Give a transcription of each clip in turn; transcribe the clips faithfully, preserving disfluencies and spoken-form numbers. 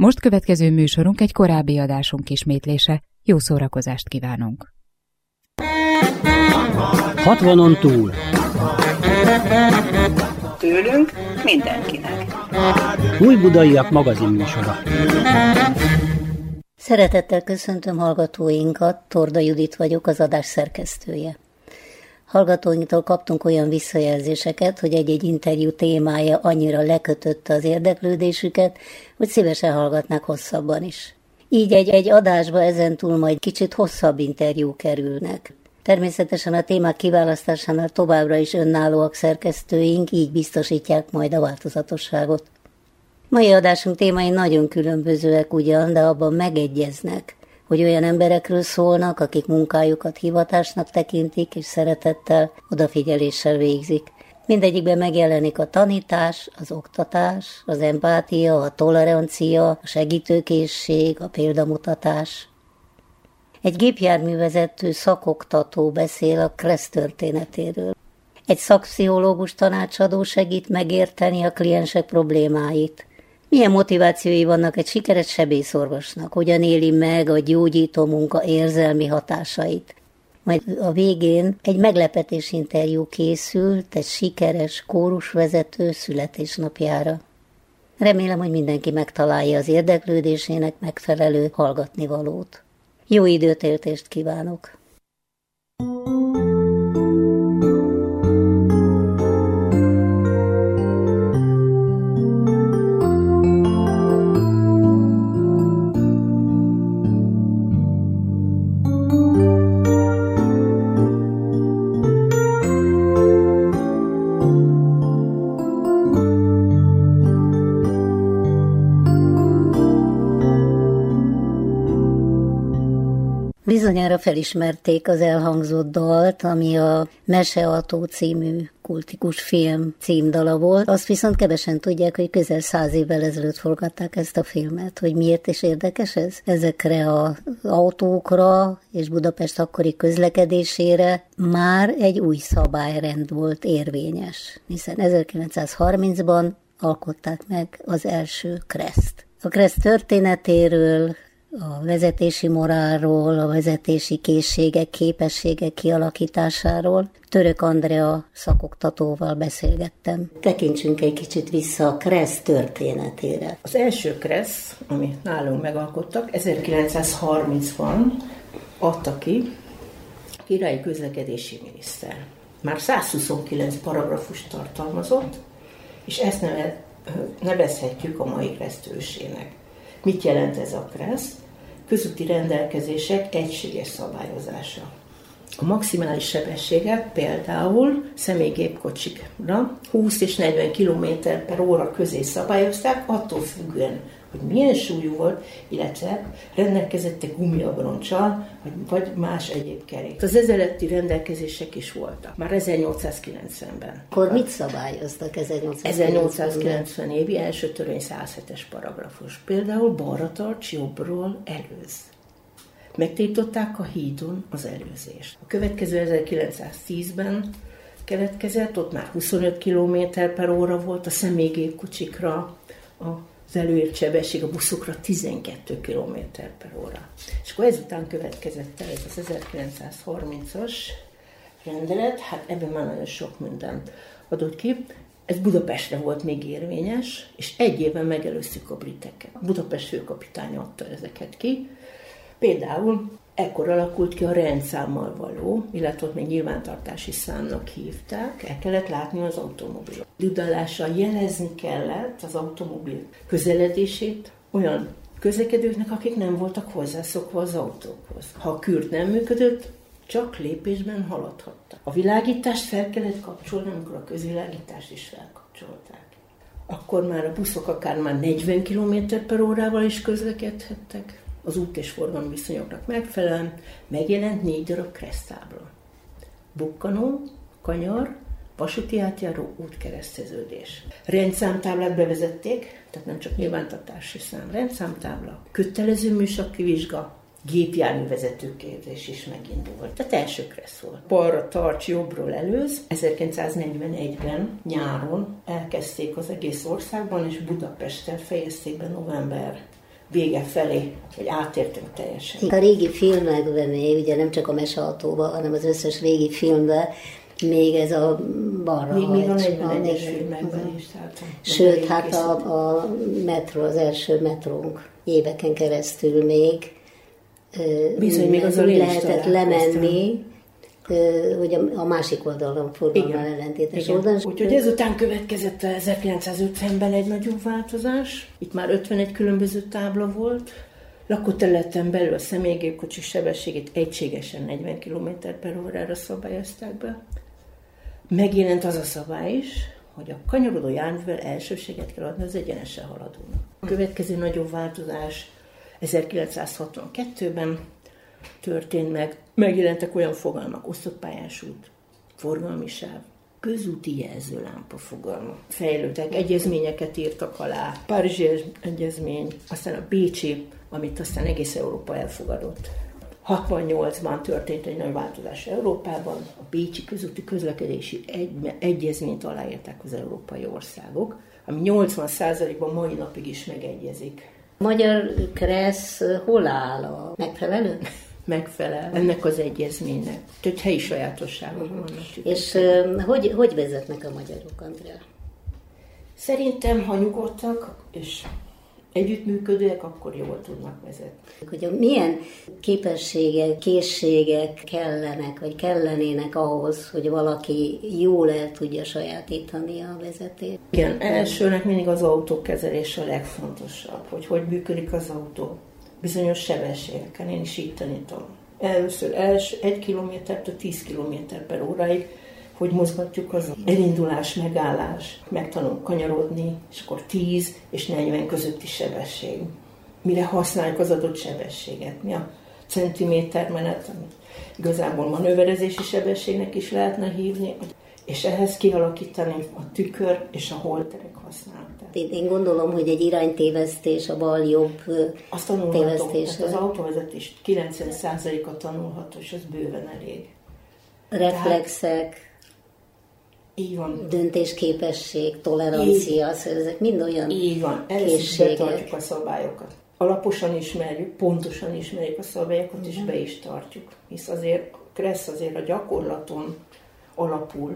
most következő műsorunk egy korábbi adásunk ismétlése. Jó szórakozást kívánunk! hatvanon túl. Tőlünk mindenkinek. Újbudaiak magazin műsora. Szeretettel köszöntöm hallgatóinkat, Torda Judit vagyok, az adás szerkesztője. Hallgatóinktól kaptunk olyan visszajelzéseket, hogy egy-egy interjú témája annyira lekötötte az érdeklődésüket, hogy szívesen hallgatnák hosszabban is. Így egy-egy adásba ezentúl majd kicsit hosszabb interjú kerülnek. Természetesen a témák kiválasztásánál továbbra is önállóak szerkesztőink, így biztosítják majd a változatosságot. Mai adásunk témái nagyon különbözőek ugyan, de abban megegyeznek, hogy olyan emberekről szólnak, akik munkájukat hivatásnak tekintik, és szeretettel, odafigyeléssel végzik. Mindegyikben megjelenik a tanítás, az oktatás, az empátia, a tolerancia, a segítőkészség, a példamutatás. Egy gépjárművezető szakoktató beszél a Kressz történetéről. Egy szakpszichológus tanácsadó segít megérteni a kliensek problémáit. Milyen motivációi vannak egy sikeres sebészorvosnak, hogyan éli meg a gyógyító munka érzelmi hatásait. Majd a végén egy meglepetés interjú készült egy sikeres kórusvezető születésnapjára. Remélem, hogy mindenki megtalálja az érdeklődésének megfelelő hallgatnivalót. Jó időtöltést kívánok! Bizonyára felismerték az elhangzott dalt, ami a Mesealtó című kultikus film címdala volt. Azt viszont kevesen tudják, hogy közel száz évvel ezelőtt forgatták ezt a filmet. Hogy miért is érdekes ez? Ezekre az autókra és Budapest akkori közlekedésére már egy új szabályrend volt érvényes, hiszen ezerkilencszázharmincban alkották meg az első Kreszt. A Kressz történetéről, a vezetési morálról, a vezetési készségek, képességek kialakításáról Török Andrea szakoktatóval beszélgettem. Tekintsünk egy kicsit vissza a Kressz történetére. Az első Kressz, amit nálunk megalkottak, ezerkilencszázharmincban adta ki a királyi közlekedési miniszter. Már százhuszonkilenc paragrafust tartalmazott, és ezt neve, nevezhetjük a mai Kressz ősének. Mit jelent ez a Kressz? Közúti rendelkezések egységes szabályozása. A maximális sebességet például személygépkocsikra húsz és negyven kilométer per óra közé szabályozták, attól függően, hogy milyen súlyú volt, illetve rendelkezett gumiabroncsal, vagy más egyéb kerék. Az ezelőtti rendelkezések is voltak, már ezernyolcszázkilencvenben. Akkor mit szabályoztak ezernyolcszázkilencvenben? ezernyolcszázkilencven évi első törvény száz hetes paragrafus. Például balra tarts, jobbról előz. Megtiltották a hídon az előzést. A következő ezerkilencszáztízben keletkezett, ott már huszonöt kilométer per óra volt a személygépkocsikra, az előírt sebesség, a buszokra tizenkét kilométer per óra. És akkor ezután következett el ez az ezerkilencszázharmincas rendelet, hát ebben már nagyon sok mindent adott ki. Ez Budapestre volt még érvényes, és egy éven megelőztük a briteket. A Budapest főkapitánya adta ezeket ki. Például ekkor alakult ki a rendszámmal való, illetve ott még nyilvántartási számnak hívták, el kellett látni az automobilot. Dudalással jelezni kellett az automobil közeledését olyan közlekedőknek, akik nem voltak hozzászokva az autókhoz. Ha a kürt nem működött, csak lépésben haladhattak. A világítást fel kellett kapcsolni, amikor a közvilágítást is felkapcsolták. Akkor már a buszok akár már negyven kilométer per órával is közlekedhettek. Az út- és forgalmi viszonyoknak megfelelően megjelent négy darab kereszttábla. Bukkanó, kanyar, vasúti átjáró, útkereszteződés. Rendszámtáblát bevezették, tehát nem csak nyilvántartási szám, rendszámtábla, kötelező műszaki vizsga, gépjárművezető képzés is megindult. Tehát első Kressz volt. Balra tarts, jobbról előz. ezerkilencszáznegyvenegyben nyáron elkezdték az egész országban, és Budapesten fejezték be november vége felé, hogy átértünk teljesen. A régi filmekben még, ugye nem csak a Meseautóban, hanem az összes régi filmben, még ez a balra Még, még a hagy, negyvenegyes filmekben is. Tehát sőt, hát a, a metró, az első metrónk éveken keresztül még bizony, még az a lehetett lemenni, hogy a másik oldalon forgalommal ellentétes oldalon. Úgyhogy ezután következett ezerkilencszázötvenben egy nagyobb változás. Itt már ötvenegy különböző tábla volt. Lakóterületen belül a személygépkocsi sebességét egységesen negyven kilométer per órára szabályozták be. Megjelent az a szabály is, hogy a kanyarodó járművel elsőséget kell adni az egyenesen haladónak. A következő nagyobb változás ezerkilencszázhatvankettőben történt meg. Megjelentek olyan fogalmak, osztott pályás út, forgalmi sáv, közúti jelzőlámpa fogalma. Fejlődtek, egyezményeket írtak alá, Párizsi egyezmény, aztán a bécsi, amit aztán egész Európa elfogadott. hatvannyolcban történt egy nagy változás Európában, a bécsi közúti közlekedési egy, egyezményt aláírták az európai országok, ami nyolcvan százalékban mai napig is megegyezik. A magyar KRESZ hol áll? A megfelelő? Megfelel ennek az egyezménynek. Több helyi sajátosságok vannak. És uh, hogy, hogy vezetnek a magyarok, Andrea? Szerintem, ha nyugodtak és együttműködőek, akkor jól tudnak vezetni. Hogy milyen képességek, készségek kellenek, vagy kellenének ahhoz, hogy valaki jól el tudja sajátítani a vezetést? Igen, elsőnek mindig az autókezelés a legfontosabb, hogy hogy működik az autó. Bizonyos sebességeken, én is így tanítom. Először els, egy kilométertől tíz kilométer per óráig, hogy mozgatjuk az elindulás, megállás, megtanulunk kanyarodni, és akkor tíz és negyven közötti sebesség. Mire használjuk az adott sebességet? Mi a centimétermenet, amit igazából manőverezési sebességnek is lehetne hívni, és ehhez kialakítani a tükör és a holterek használatát. Én, én gondolom, hogy egy iránytévesztés, a bal-jobb tévesztés. Az autóvezetés kilencven százaléka tanulható, és az bőven elég. Reflexek, tehát, így van. Döntésképesség, tolerancia, szóval ezek mind olyan így van. Először betartjuk a szabályokat. Alaposan ismerjük, pontosan ismerjük a szabályokat, uh-huh. és be is tartjuk. Hisz azért a KRESZ azért a gyakorlaton alapul,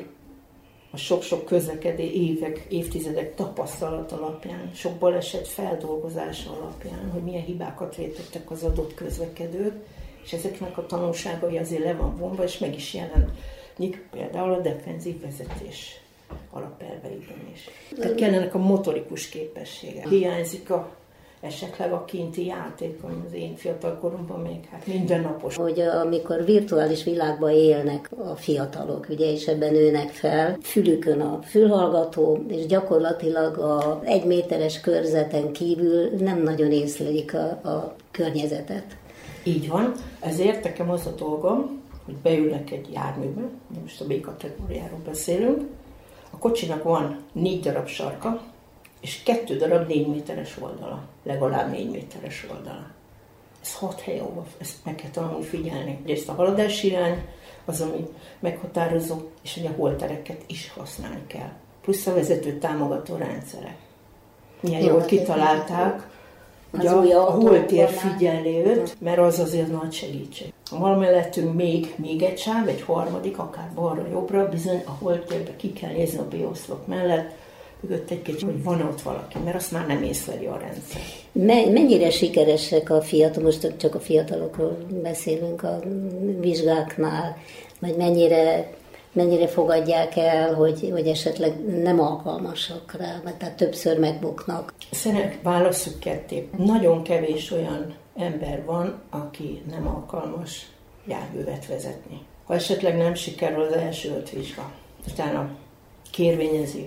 a sok-sok közlekedő évek, évtizedek tapasztalat alapján, sok baleset feldolgozás alapján, hogy milyen hibákat vétettek az adott közlekedők, és ezeknek a tanulságai azért le van vonva, és meg is jelenik például a defenzív vezetés alapelveiben is. Tehát kellenek a motorikus képességek. Hiányzik a esetleg a kinti játék, ami az én fiatal koromban még hát mindennapos. Hogy amikor virtuális világban élnek a fiatalok, ugye, és ebben nőnek fel, fülükön a fülhallgató, és gyakorlatilag a egy méteres körzeten kívül nem nagyon észlelik a, a környezetet. Így van, ezért nekem az a dolgom, hogy beülnek egy járműbe, most a B-kategóriáról beszélünk, a kocsinak van négy darab sarka, és kettő darab négy méteres oldala, legalább négy méteres oldala. Ez hat hely, ahol ezt meg kell tanulni figyelni. Egyrészt a haladási irány az, ami meghatározó, és hogy a holtereket is használni kell. Plusz a vezető támogató rendszerek. Milyen jól kitalálták, hogy a, a holtér figyelőt, mert az azért nagy segítség. Ha valamellettünk még, még egy sáv, egy harmadik, akár balra-jobbra, bizony a holtérbe ki kell nézni a B-oszlop mellett, mögött egy kicsit, hogy van ott valaki, mert azt már nem észleli a rendszer. Mennyire sikeresek a fiatalok, most csak a fiatalokról beszélünk a vizsgáknál, vagy mennyire, mennyire fogadják el, hogy, hogy esetleg nem alkalmasak rá, vagy tehát többször megbuknak? Szerintem válasszuk ketté. Nagyon kevés olyan ember van, aki nem alkalmas járművet vezetni. Ha esetleg nem sikerül az első öt vizsga, utána kérvényezi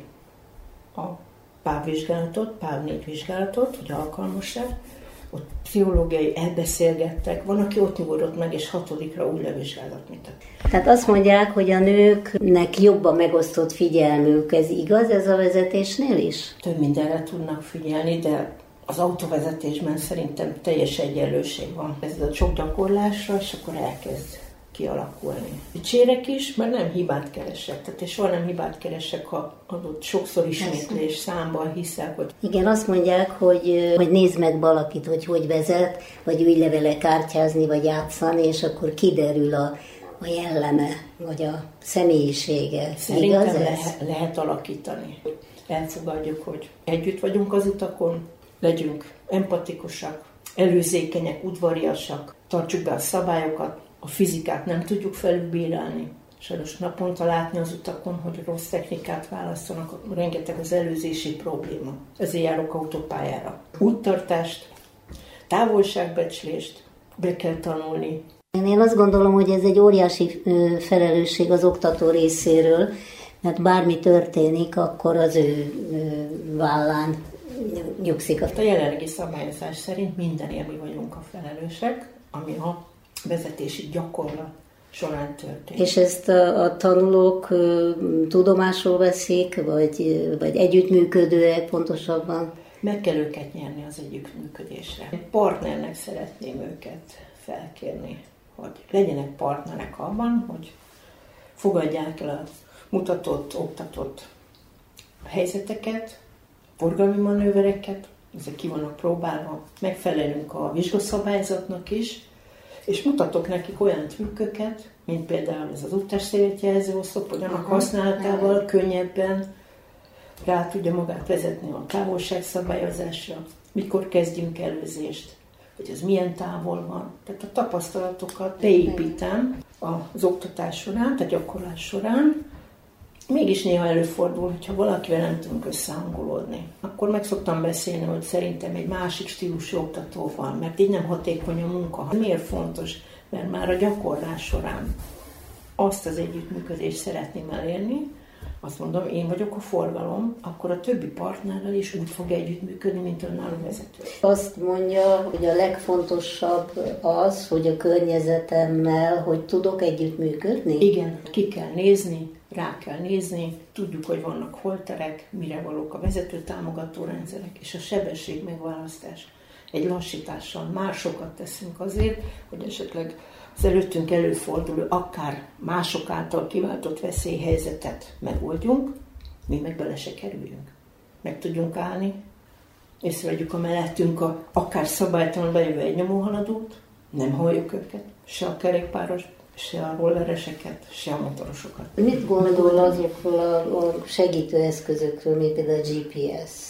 a pávvizsgálatot, páv négy vizsgálatot, hogy alkalmas-e, ott pszichológiai elbeszélgettek, van, aki ott nyugodott meg, és hatodikra új levizsgálat mutat. Tehát azt mondják, hogy a nőknek jobban megosztott figyelmük, ez igaz ez a vezetésnél is? Több mindenre tudnak figyelni, de az autóvezetésben szerintem teljes egyenlőség van. Ez a sok gyakorlásra, és akkor elkezd kialakulni. Dicsérek is, mert nem hibát keresek. Tehát és soha nem hibát keresek, ha adott sokszor ismétlés számban hiszek, hogy... Igen, azt mondják, hogy, hogy nézd meg valakit, hogy hogy vezet, vagy ülj le vele kártyázni, vagy játszani, és akkor kiderül a, a jelleme, vagy a személyisége. Szerintem Igaz ez? Lehet, lehet alakítani. Elfogadjuk, hogy együtt vagyunk az utakon, legyünk empatikusak, előzékenyek, udvariasak, tartsuk be a szabályokat, a fizikát nem tudjuk felülbírálni. Sajnos naponta látni az utakon, hogy rossz technikát választanak, rengeteg az előzési probléma. Ezért járok autópályára. Úttartást, távolságbecslést be kell tanulni. Én azt gondolom, hogy ez egy óriási felelősség az oktató részéről, mert bármi történik, akkor az ő vállán nyugszik. A jelenlegi szabályozás szerint mindenért mi vagyunk a felelősek, ami a vezetési gyakorlat során történik. És ezt a, a tanulók tudomásul veszik, vagy, vagy együttműködőek pontosabban? Meg kell őket nyerni az együttműködésre. Partnernek szeretném őket felkérni, hogy legyenek partnerek abban, hogy fogadják el a mutatott, oktatott helyzeteket, forgalmi manővereket, ezek ki vannak próbálva, megfelelünk a vizsgaszabályzatnak is, és mutatok nekik olyan trükköket, mint például ez az utasszéljelző oszlop, hogy annak használatával könnyebben rá tudja magát vezetni a távolságszabályozásra, mikor kezdjünk előzést, hogy ez milyen távol van. Tehát a tapasztalatokat beépítem az oktatás során, a gyakorlás során. Mégis néha előfordul, hogyha valakivel nem tudunk összehangolódni. Akkor meg szoktam beszélni, hogy szerintem egy másik stílusú oktató van, mert így nem hatékony a munka. Miért fontos? Mert már a gyakorlás során azt az együttműködést szeretném elérni, azt mondom, én vagyok a forgalom, akkor a többi partnerrel is úgy fog együttműködni, mint önálló vezető. Azt mondja, hogy a legfontosabb az, hogy a környezetemmel, hogy tudok együttműködni? Igen, ki kell nézni, rá kell nézni, tudjuk, hogy vannak holterek, mire valók a vezető támogató rendszerek, és a sebesség megválasztás. Egy lassítással már sokat teszünk azért, hogy esetleg az előttünk előforduló, akár mások által kiváltott veszélyhelyzetet megoldjunk, mi meg bele se kerüljünk. Meg tudjunk állni, észrevegyük a mellettünk a, akár szabálytalan bejövő egy nyomóhaladót, nem halljuk őket, se a kerékpáros, se a rollereseket, se a motorosokat. Mit gondol azokról a segítő eszközökről, mint például a gé pé es?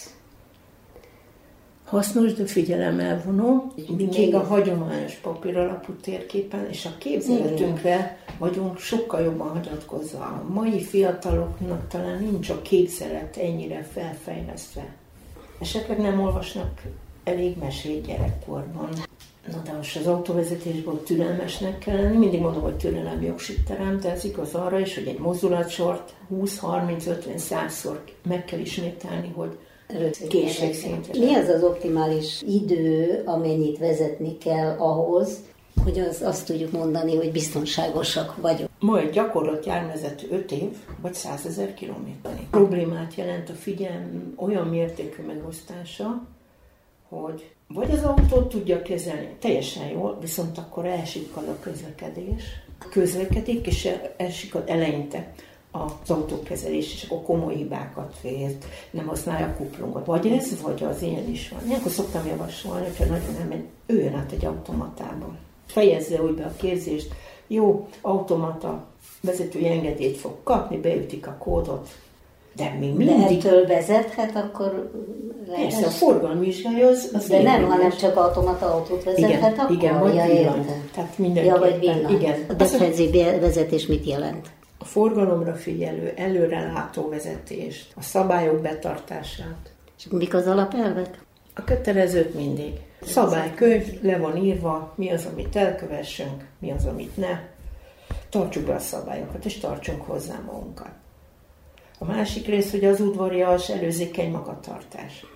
Hasznos, de figyelemelvonó, még a hagyományos papíralapú térképen és a képzeletünkre vagyunk sokkal jobban hagyatkozva. A mai fiataloknak talán nincs a képzelet ennyire felfejlesztve. Esetleg nem olvasnak elég mesét gyerekkorban. Na de most az autóvezetésből türelmesnek kell lenni, mindig mondom, hogy türelem jogsit terem, de ez igaz arra is, hogy egy mozdulatsort húsz, harminc, ötven, százszor meg kell ismételni, hogy készségszintre. Mi az az optimális idő, amennyit vezetni kell ahhoz, hogy az, azt tudjuk mondani, hogy biztonságosak vagyunk? Ma egy gyakorlat járművezető öt év, vagy százezer kilométernyi. Problémát jelent a figyelm olyan mértékű megosztása, hogy vagy az autót tudja kezelni teljesen jól, viszont akkor elsikad a közlekedés. Közlekedik, és elsikad eleinte az autókezelés, és akkor komoly hibákat vért, nem használja a kuplungot. Vagy ez, vagy az ilyen is van. Ilyenkor szoktam javasolni, hogyha nagyon nem megy, üljön át egy automatában. Fejezze úgy be a képzést, jó, automata vezetői engedélyt fog kapni, beütik a kódot, de még mindig... De ettől vezethet, akkor... Persze, a forgalmi vizsgája az... az de nem, hanem csak automata autót vezethet, igen, akkor... Igen, vagy ja, villant. Tehát mindenképpen... Ja, vagy villant. Igen. A defenzív vezetés mit jelent? A forgalomra figyelő, előrelátó vezetést, a szabályok betartását. És mik az alapelvek? A kötelezőt mindig. Szabálykönyv, le van írva, mi az, amit elkövessünk, mi az, amit ne. Tartsuk be a szabályokat, és tartsunk hozzá magunkat. A másik rész, hogy az udvarias, előzékeny magatartás.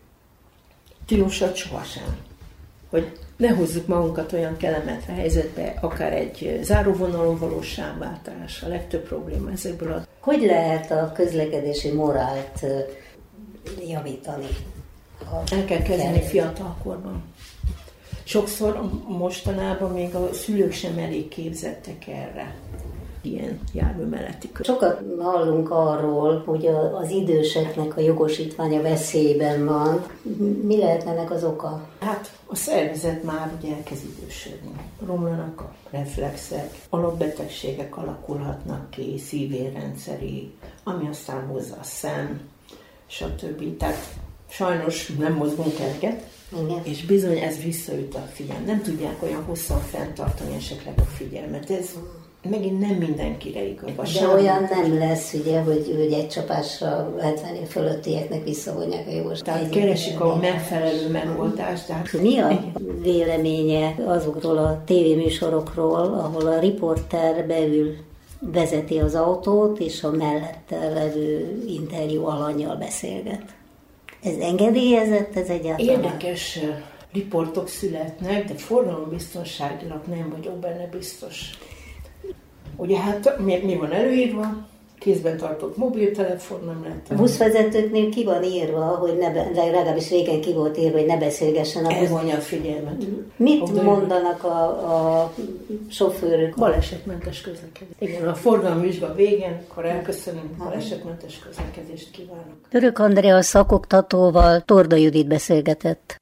Tilusat sohasem. Hogy ne hozzuk magunkat olyan kellemetlen helyzetbe, akár egy záróvonalon való sávváltás, a legtöbb probléma ezekből a... Hogy lehet a közlekedési morált javítani? El kell kezdeni fiatalkorban. Sokszor mostanában még a szülők sem elég képzettek erre. Ilyen jármű melletti kö. Sokat hallunk arról, hogy az időseknek a jogosítványa veszélyben van. Mi lehet ennek az oka? Hát a szervezet már ugye elkezd idősödni. Romlanak a reflexek, alapbetegségek alakulhatnak ki, szívérrendszeri, ami aztán hozza a szem, stb. Tehát sajnos nem mozgunk eleget, igen. És bizony ez visszaüt a figyelmet. Nem tudják olyan hosszan fenntartani esetleg a figyelmet. Ez megint nem mindenkire igaz. De olyan nem lesz, ugye, hogy, hogy egy csapásra hetven év fölöttieknek visszavonják a jogos. Tehát keresik a megfelelő megoldást. Tehát... Mi a véleménye azokról a tévéműsorokról, ahol a riporter beül, vezeti az autót, és a mellette levő interjú alannyal beszélget? Ez engedélyezett, ez egyáltalán? Érdekes riportok születnek, de forgalombiztonságilag nem vagyok benne biztos. Ugye hát mi, mi van előírva? Kézben tartott mobiltelefon nem lehet. A buszvezetőknél ki van írva, hogy ne, legalábbis régen ki volt írva, hogy ne beszélgessen a busz. Elvonja a figyelmet. Mit a mondanak a, a sofőrök? Balesetmentes közlekedés. Igen, a forgalomvizsga végén, akkor elköszönünk, balesetmentes közlekedést kívánok. Török Andrea szakoktatóval Torda Judit beszélgetett.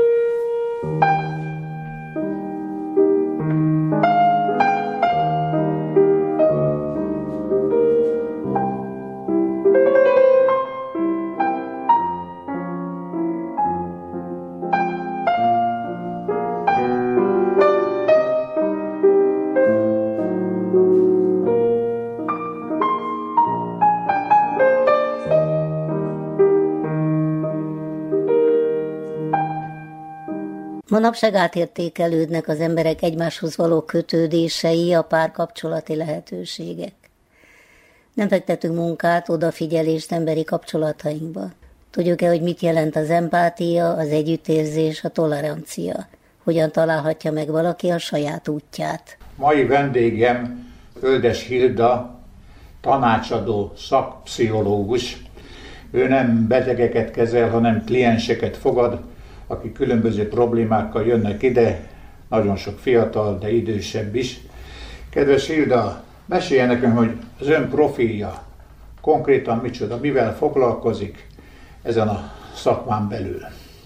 Manapság átértékelődnek az emberek egymáshoz való kötődései, a párkapcsolati lehetőségek. Nem fektetünk munkát, odafigyelést emberi kapcsolatainkba. Tudjuk-e, hogy mit jelent az empátia, az együttérzés, a tolerancia? Hogyan találhatja meg valaki a saját útját? Mai vendégem Földes Hilda, tanácsadó szakpszichológus. Ő nem betegeket kezel, hanem klienseket fogad, akik különböző problémákkal jönnek ide, nagyon sok fiatal, de idősebb is. Kedves Hilda, mesélje nekem, hogy az ön profilja konkrétan micsoda, mivel foglalkozik ezen a szakmán belül?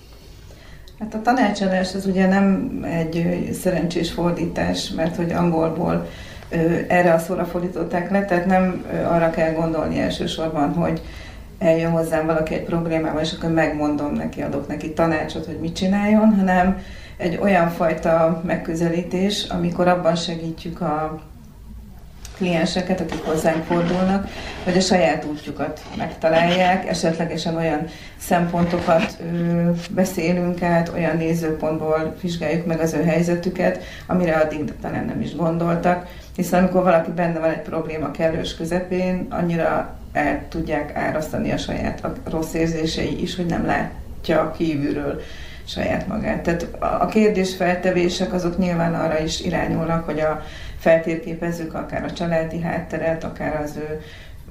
Hát a tanácsadás az ugye nem egy szerencsés fordítás, mert hogy angolból erre a szóra fordították le, tehát nem arra kell gondolni elsősorban, hogy eljön hozzám valaki egy problémával, és akkor megmondom neki, adok neki tanácsot, hogy mit csináljon, hanem egy olyan fajta megközelítés, amikor abban segítjük a klienseket, akik hozzánk fordulnak, hogy a saját útjukat megtalálják, esetlegesen olyan szempontokat ö, beszélünk át, olyan nézőpontból vizsgáljuk meg az ő helyzetüket, amire addig talán nem is gondoltak, hiszen amikor valaki benne van egy probléma kellős közepén, annyira el tudják árasztani a saját a rossz érzései is, hogy nem látja kívülről saját magát. Tehát a kérdésfeltevések azok nyilván arra is irányulnak, hogy a feltérképezzük akár a családi hátteret, akár az ő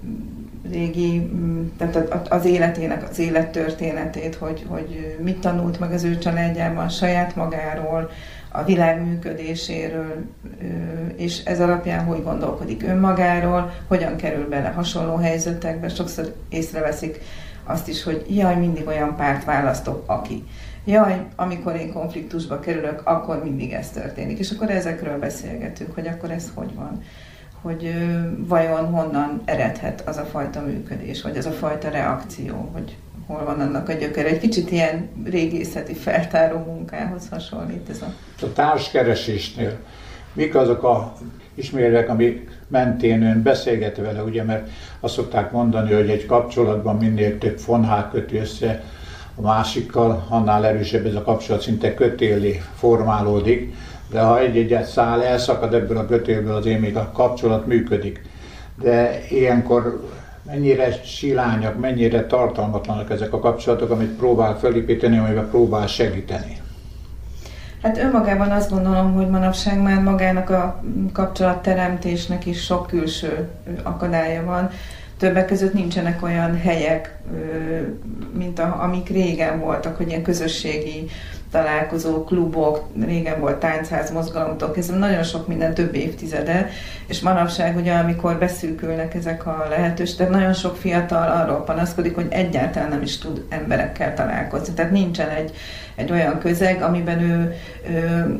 régi, tehát az életének, az élettörténetét, hogy, hogy mit tanult meg az ő családjában, saját magáról, a világ működéséről, és ez alapján hogy gondolkodik önmagáról, hogyan kerül bele hasonló helyzetekbe. Sokszor észreveszik azt is, hogy jaj, mindig olyan párt választok, aki. Jaj, amikor én konfliktusba kerülök, akkor mindig ez történik. És akkor ezekről beszélgetünk, hogy akkor ez hogy van. Hogy ö, vajon honnan eredhet az a fajta működés, vagy az a fajta reakció, hogy hol van annak a gyökere. Egy kicsit ilyen régészeti feltáró munkához hasonlít ez a... A társkeresésnél mik azok a ismérvek, amik mentén ön beszélget vele, ugye, mert azt szokták mondani, hogy egy kapcsolatban minél több fonhák köti össze a másikkal, annál erősebb ez a kapcsolat, szinte kötélé formálódik, de ha egy-egyet szál elszakad ebből a kötélből, azért még a kapcsolat működik. De ilyenkor mennyire silányak, mennyire tartalmatlanak ezek a kapcsolatok, amit próbál felépíteni, amivel próbál segíteni? Hát önmagában azt gondolom, hogy manapság már magának a kapcsolatteremtésnek is sok külső akadálya van. Többek között nincsenek olyan helyek, mint a, amik régen voltak, hogy ilyen közösségi találkozó, klubok, régen volt táncház mozgalomtól kezdve, nagyon sok minden több évtizede, és manapság ugye, amikor beszűkülnek ezek a lehetőségek, tehát nagyon sok fiatal arról panaszkodik, hogy egyáltalán nem is tud emberekkel találkozni. Tehát nincsen egy, egy olyan közeg, amiben ő, ő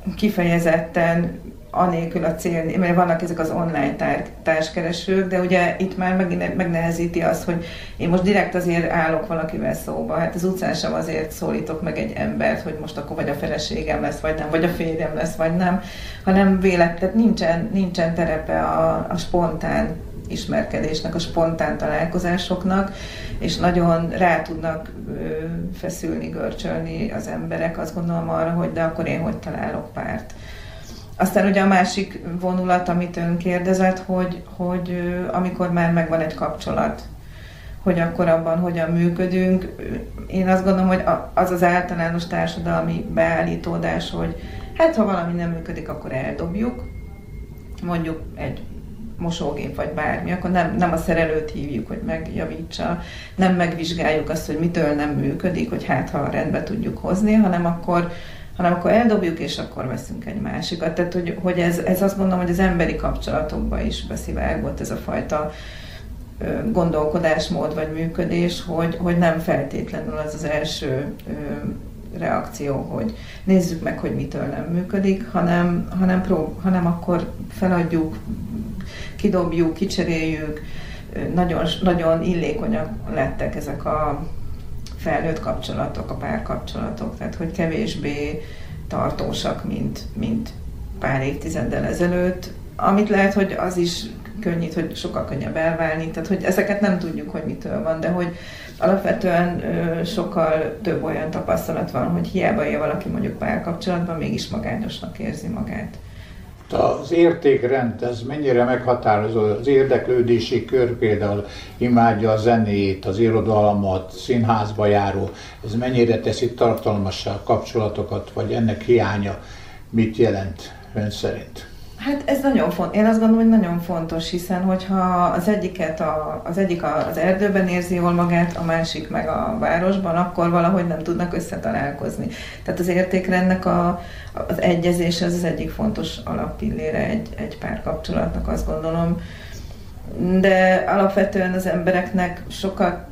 kifejezetten anélkül a cél, mert vannak ezek az online tár, társkeresők, de ugye itt már megint megnehezíti azt, hogy én most direkt azért állok valakivel szóba, hát az utcán sem azért szólítok meg egy embert, hogy most akkor vagy a feleségem lesz, vagy nem, vagy a férjem lesz, vagy nem, hanem véletlen, tehát nincsen, nincsen terepe a, a spontán ismerkedésnek, a spontán találkozásoknak, és nagyon rá tudnak ö, feszülni, görcsölni az emberek, azt gondolom arra, hogy de akkor én hogy találok párt. Aztán ugye a másik vonulat, amit ön kérdezett, hogy, hogy amikor már megvan egy kapcsolat, hogy akkor abban hogyan működünk. Én azt gondolom, hogy az az általános társadalmi beállítódás, hogy hát ha valami nem működik, akkor eldobjuk, mondjuk egy mosógép vagy bármi, akkor nem, nem a szerelőt hívjuk, hogy megjavítsa, nem megvizsgáljuk azt, hogy mitől nem működik, hogy hát ha rendbe tudjuk hozni, hanem akkor hanem akkor eldobjuk, és akkor veszünk egy másikat. Tehát, hogy, hogy ez, ez azt gondolom, hogy az emberi kapcsolatokban is beszivárgott ez a fajta ö, gondolkodásmód vagy működés, hogy, hogy nem feltétlenül az az első ö, reakció, hogy nézzük meg, hogy mitől nem működik, hanem, hanem, prób- hanem akkor feladjuk, kidobjuk, kicseréljük. Nagyon, nagyon illékonyak lettek ezek a felnőtt kapcsolatok, a párkapcsolatok, tehát hogy kevésbé tartósak, mint, mint pár évtizeddel ezelőtt, amit lehet, hogy az is könnyít, hogy sokkal könnyebb elválni, tehát hogy ezeket nem tudjuk, hogy mitől van, de hogy alapvetően ö, sokkal több olyan tapasztalat van, hogy hiába él valaki mondjuk párkapcsolatban, mégis magányosnak érzi magát. Az értékrend, ez mennyire meghatározó, az érdeklődési kör például imádja a zenét, az irodalmat, színházba járó, ez mennyire teszi tartalmassá a kapcsolatokat, vagy ennek hiánya mit jelent ön szerint? Hát ez nagyon fontos. Én azt gondolom, hogy nagyon fontos, hiszen hogyha az egyiket a, az egyik az erdőben érzi jól magát, a másik meg a városban, akkor valahogy nem tudnak összetalálkozni. Tehát az értékrendnek a, az egyezés az az egyik fontos alappillére egy, egy párkapcsolatnak, azt gondolom. De alapvetően az embereknek sokat,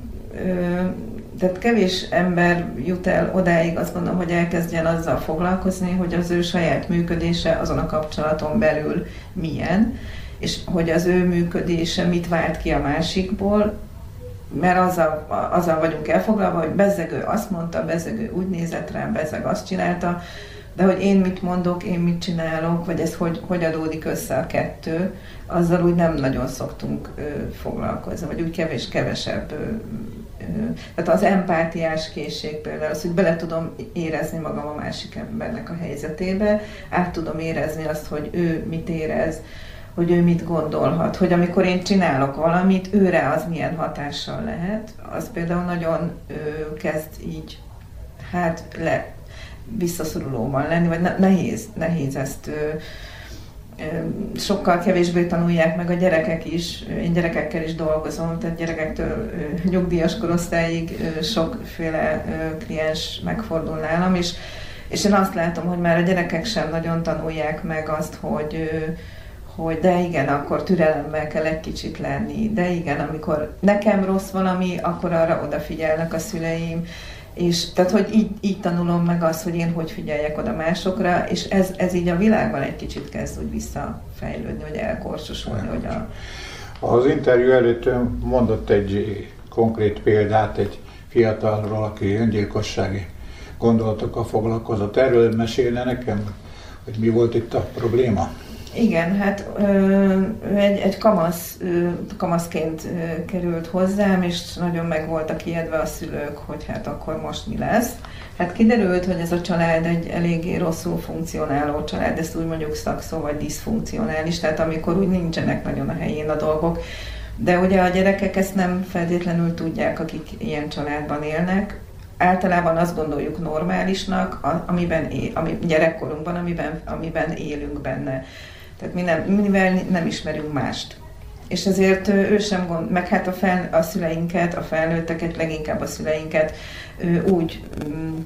tehát kevés ember jut el odáig, azt gondolom, hogy elkezdjen azzal foglalkozni, hogy az ő saját működése azon a kapcsolaton belül milyen, és hogy az ő működése mit vált ki a másikból, mert azzal, azzal vagyunk elfoglalva, hogy bezzegő azt mondta, bezzegő úgy nézett rám, bezzeg azt csinálta, de hogy én mit mondok, én mit csinálok, vagy ez hogy, hogy adódik össze a kettő, azzal úgy nem nagyon szoktunk ö, foglalkozni, vagy úgy kevés-kevesebb. Ö, ö, tehát az empátiás készség például, az, hogy bele tudom érezni magam a másik embernek a helyzetébe, át tudom érezni azt, hogy ő mit érez, hogy ő mit gondolhat, hogy amikor én csinálok valamit, őre az milyen hatással lehet, az például nagyon ö, kezd így, hát le visszaszorulóban lenni, vagy nehéz, nehéz ezt ö, ö, sokkal kevésbé tanulják meg a gyerekek is. Én gyerekekkel is dolgozom, tehát gyerekektől ö, nyugdíjas korosztályig ö, sokféle ö, kliens megfordul nálam, és, és én azt látom, hogy már a gyerekek sem nagyon tanulják meg azt, hogy ö, hogy de igen, akkor türelemmel kell egy kicsit lenni, de igen, amikor nekem rossz valami, akkor arra odafigyelnek a szüleim, és tehát, hogy így, így tanulom meg azt, hogy én hogy figyeljek oda másokra, és ez, ez így a világban egy kicsit kezd úgy visszafejlődni, vagy elkorsosulni. Hogy a... Az interjú előtt ön mondott egy konkrét példát egy fiatalról, aki öngyilkossági gondolatokkal foglalkozott. Erről mesélne nekem, hogy mi volt itt a probléma? Igen, hát ö, egy, egy kamasz, ö, kamaszként ö, került hozzám, és nagyon meg voltak ijedve a szülők, hogy hát akkor most mi lesz. Hát kiderült, hogy ez a család egy eléggé rosszul funkcionáló család, ezt úgy mondjuk szakszó vagy diszfunkcionális, tehát amikor úgy nincsenek nagyon a helyén a dolgok. De ugye a gyerekek ezt nem feltétlenül tudják, akik ilyen családban élnek. Általában azt gondoljuk normálisnak, amiben él, ami gyerekkorunkban, amiben, amiben élünk benne. Tehát mi nem, mivel nem ismerünk mást. És ezért ő sem gond, meg hát a, fel, a szüleinket, a felnőtteket, leginkább a szüleinket úgy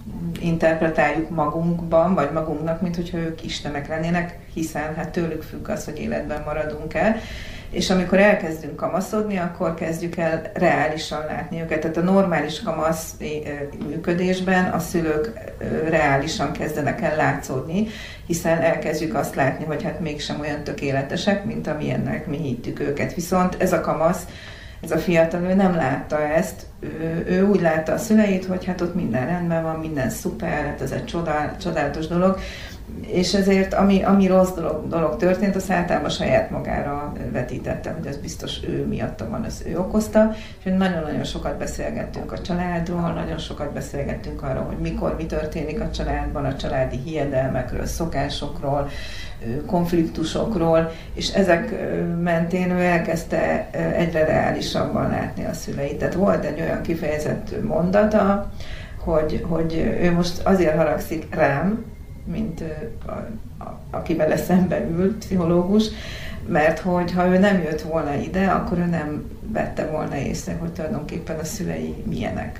interpretáljuk magunkban, vagy magunknak, mint hogyha ők istenek lennének, hiszen hát tőlük függ az, hogy életben maradunk-e. És amikor elkezdünk kamaszodni, akkor kezdjük el reálisan látni őket. Tehát a normális kamasz működésben a szülők reálisan kezdenek el látszódni, hiszen elkezdjük azt látni, hogy hát mégsem olyan tökéletesek, mint amilyennek mi hittük őket. Viszont ez a kamasz, ez a fiatal, ő nem látta ezt, ő, ő úgy látta a szüleit, hogy hát ott minden rendben van, minden szuper, hát ez egy csodál, csodálatos dolog, és ezért ami, ami rossz dolog, dolog történt, azt általában saját magára vetítette, hogy ez biztos ő miatta van, ez ő okozta, és nagyon-nagyon sokat beszélgettünk a családról, nagyon sokat beszélgettünk arról, hogy mikor, mi történik a családban, a családi hiedelmekről, szokásokról, konfliktusokról, és ezek mentén ő elkezdte egyre reálisabban látni a szüleit. Tehát volt egy olyan kifejezett mondata, hogy, hogy ő most azért haragszik rám, mint a, a, aki vele szembe ült, pszichológus, mert hogy ha ő nem jött volna ide, akkor ő nem vette volna észre, hogy tulajdonképpen a szülei milyenek.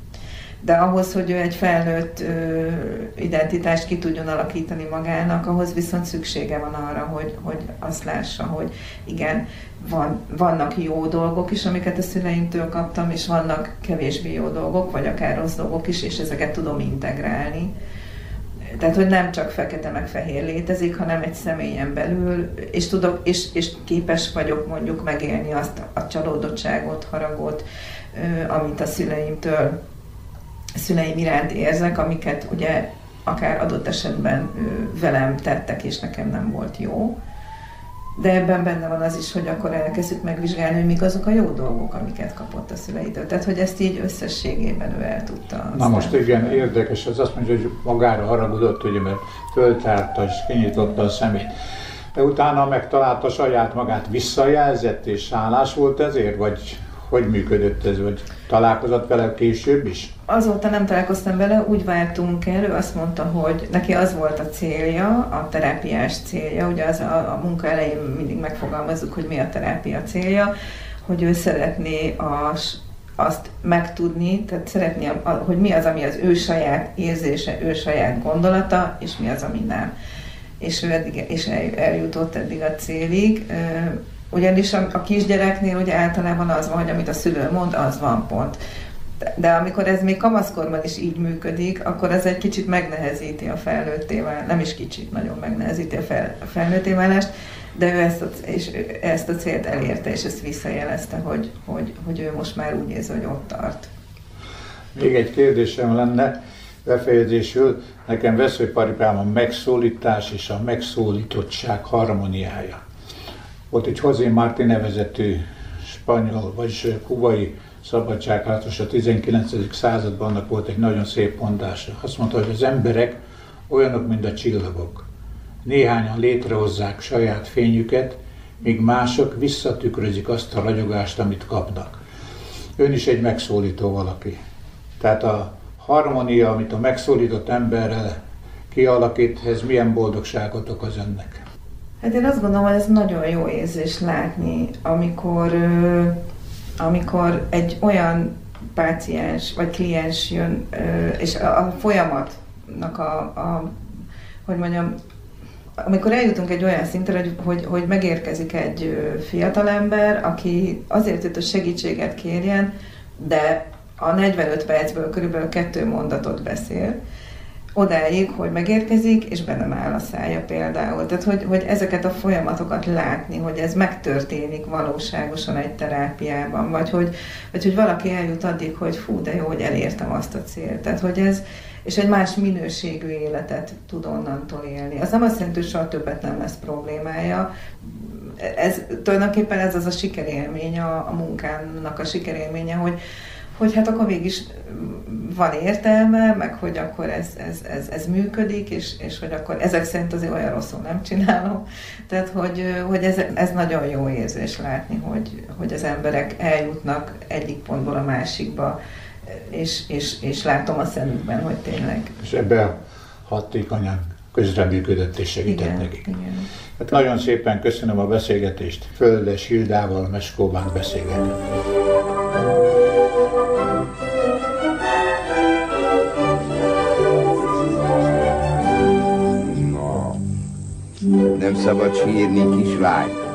De ahhoz, hogy ő egy felnőtt ö, identitást ki tudjon alakítani magának, ahhoz viszont szüksége van arra, hogy, hogy azt lássa, hogy igen, van, vannak jó dolgok is, amiket a szüleimtől kaptam, és vannak kevésbé jó dolgok, vagy akár rossz dolgok is, és ezeket tudom integrálni. Tehát, hogy nem csak fekete meg fehér létezik, hanem egy személyen belül, és tudok, és, és képes vagyok mondjuk megélni azt a csalódottságot, haragot, amit a szüleimtől, a szüleim iránt érzek, amiket ugye akár adott esetben velem tettek, és nekem nem volt jó. De ebben benne van az is, hogy akkor elkezdjük megvizsgálni, hogy mik azok a jó dolgok, amiket kapott a szüleitől. Tehát, hogy ezt így összességében ő el tudta. Na most igen, érdekes, az azt mondja, hogy magára haragudott, ugye, mert föltárta és kinyitotta a szemét. De utána megtalálta saját magát, visszajelzett és hálás volt ezért, vagy hogy működött ez, vagy találkozott vele később is? Azóta nem találkoztam vele, úgy váltunk el, ő azt mondta, hogy neki az volt a célja, a terápiás célja, ugye az a, a munka elején mindig megfogalmazzuk, hogy mi a terápia célja, hogy ő szeretné az, azt megtudni, tehát szeretné, hogy mi az, ami az ő saját érzése, ő saját gondolata, és mi az, ami nem. És ő eddig, és eljutott eddig a célig. Ugyanis a, a kisgyereknél ugye általában az van, hogy amit a szülő mond, az van pont. De, de amikor ez még kamaszkorban is így működik, akkor ez egy kicsit megnehezíti a felnőtté válást, nem is kicsit, nagyon megnehezíti a, fel, a felnőtté válást, de ő ezt a, és ezt a célt elérte, és ezt visszajelezte, hogy, hogy, hogy ő most már úgy érzi, hogy ott tart. Még egy kérdésem lenne befejezésül. Nekem veszőparipám a megszólítás és a megszólítottság harmóniája. Volt egy José Martí nevezetű spanyol, vagyis kubai szabadságharcos a tizenkilencedik században, annak volt egy nagyon szép mondása. Azt mondta, hogy az emberek olyanok, mint a csillagok. Néhányan létrehozzák saját fényüket, míg mások visszatükrözik azt a ragyogást, amit kapnak. Ön is egy megszólító valaki. Tehát a harmónia, amit a megszólított emberrel kialakít, ez milyen boldogságot okoz önnek? Hát én azt gondolom, hogy ez nagyon jó érzés látni, amikor, amikor egy olyan páciens vagy kliens jön, és a folyamatnak a, a hogy mondjam, amikor eljutunk egy olyan szintre, hogy, hogy, hogy megérkezik egy fiatalember, aki azért jött, hogy segítséget kérjen, de a negyvenöt percből körülbelül kettő mondatot beszél, odáig, hogy megérkezik, és be nem áll a szája például. Tehát, hogy, hogy ezeket a folyamatokat látni, hogy ez megtörténik valóságosan egy terápiában, vagy hogy, vagy hogy valaki eljut addig, hogy fú, de jó, hogy elértem azt a célt. Tehát, hogy ez, és egy más minőségű életet tud onnantól élni. Az nem azt jelenti, hogy soha többet nem lesz problémája. Ez, tulajdonképpen ez az a sikerélmény, a, a munkának a sikerélménye, hogy hogy hát akkor végig van értelme, meg hogy akkor ez, ez, ez, ez működik, és, és hogy akkor ezek szerint azért olyan rosszul nem csinálom. Tehát, hogy, hogy ez, ez nagyon jó érzés látni, hogy, hogy az emberek eljutnak egyik pontból a másikba, és, és, és látom a szemükben, hogy tényleg. És ebben hatékonyan közreműködött és segített igen, nekik. Igen. Hát nagyon szépen köszönöm a beszélgetést. Földes Hildával, Meskóbánk beszélgetett. nem szabad sírni, kislány.